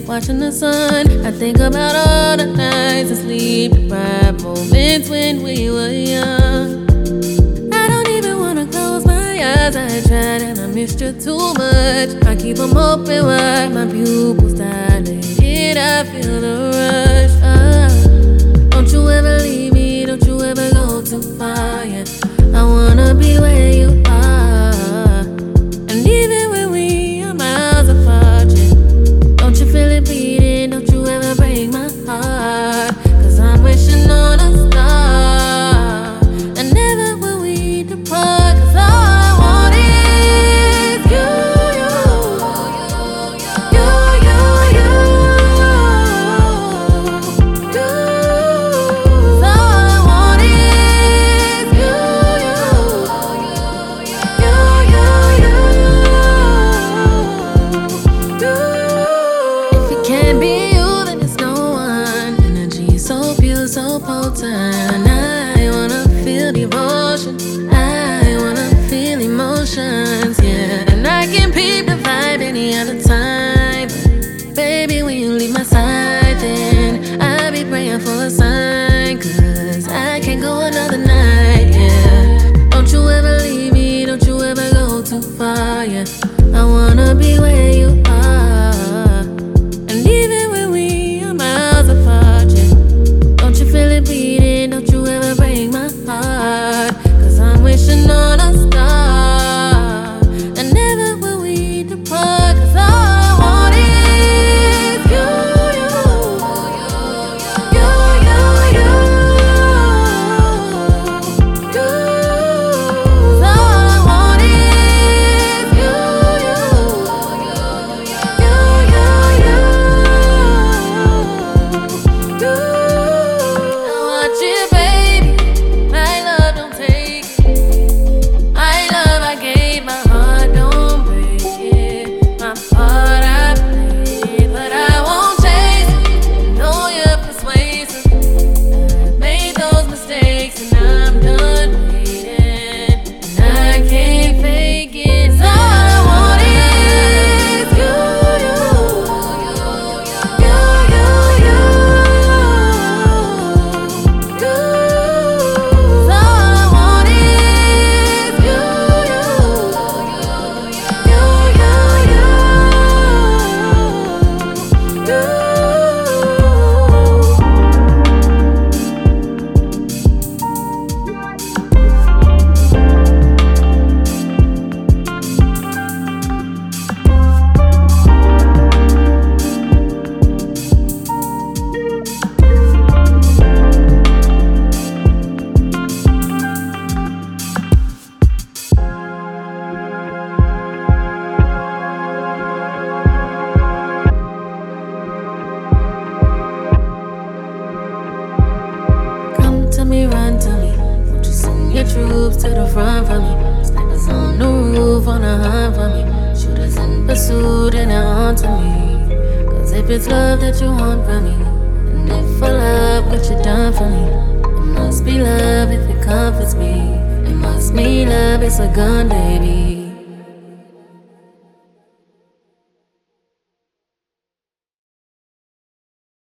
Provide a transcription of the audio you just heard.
watching the sun. I think about all the nights of sleep-deprived moments when we were young. I don't even wanna close my eyes. I tried and I missed you too much. I keep them open wide, my pupils dilated. I feel the rush. Don't you ever leave me, don't you ever go too far. Yeah, I wanna be where you are. And even when we are miles apart, yeah, don't you feel it beating, don't you ever break my heart. Cause I'm wishing on a star, and never will we depart. Cause all I want is you, you, you, you, you, you, you. Cause all I want is you, you, you, you, you, you. If it can't be you, then it's no one. Energy so pure, so potent. I wanna feel devotion, I wanna feel emotions, yeah. And I can peep the vibe any other time, but baby, when you leave my side, then I'll be praying for a sign. Cause I can't go another night, yeah. Don't you ever leave me, don't you ever go too far, yeah. I wanna be where you are. And even when we are miles apart, yeah, don't you feel it beating, don't you ever break my heart. Cause I'm wishing on a star, and never will we depart. Cause all I want is you, you, you, you, you, you, you. Cause all I want is you, you, you, you, you, you. Now watch it, baby. My love don't take it. My love I gave, my heart don't break it. My part I played, but I won't chase it. Know you're persuasive. I've made those mistakes and I'm done waiting. And I can't fake it. So all I want is you, you, you, you, you, you, you. So all I want is you, you, you, you, you, you, you. Come to me, run to me. Won't you send your troops to the front for me? Snipers on the roof, on the hunt for me. Shooters in pursuit and they're onto me. Cause if it's love that you want from me, and if I love what you done for me, it must be love if it comforts me. It must be love, it's a gun, baby.